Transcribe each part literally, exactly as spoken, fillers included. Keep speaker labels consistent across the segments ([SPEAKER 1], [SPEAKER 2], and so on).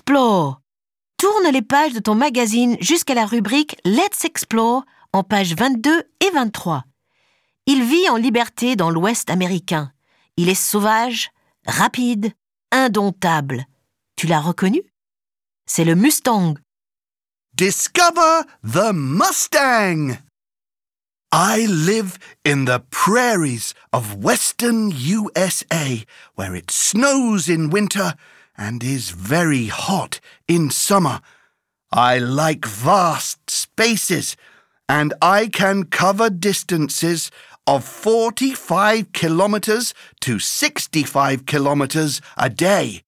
[SPEAKER 1] explore. Tourne les pages de ton magazine jusqu'à la rubrique Let's Explore en pages vingt-deux et vingt-trois. Il vit en liberté dans l'Ouest américain. Il est sauvage, rapide, indomptable. Tu l'as reconnu? C'est le Mustang.
[SPEAKER 2] Discover the Mustang! I live in the prairies of western U S A, where it snows in winter and is very hot in summer. I like vast spaces, and I can cover distances of forty-five kilometers to sixty-five kilometers a day.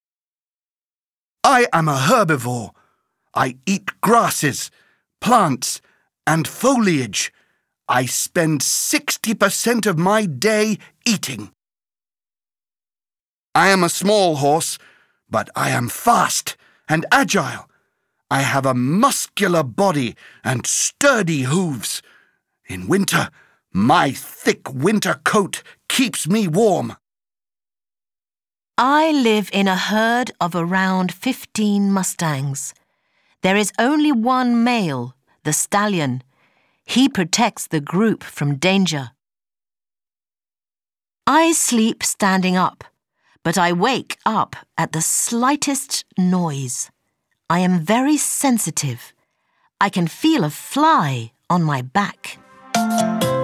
[SPEAKER 2] I am a herbivore. I eat grasses, plants, and foliage. I spend sixty percent of my day eating. I am a small horse, but I am fast and agile. I have a muscular body and sturdy hooves. In winter, my thick winter coat keeps me warm.
[SPEAKER 1] I live in a herd of around fifteen Mustangs. There is only one male, the stallion. He protects the group from danger. I sleep standing up, but I wake up at the slightest noise. I am very sensitive. I can feel a fly on my back.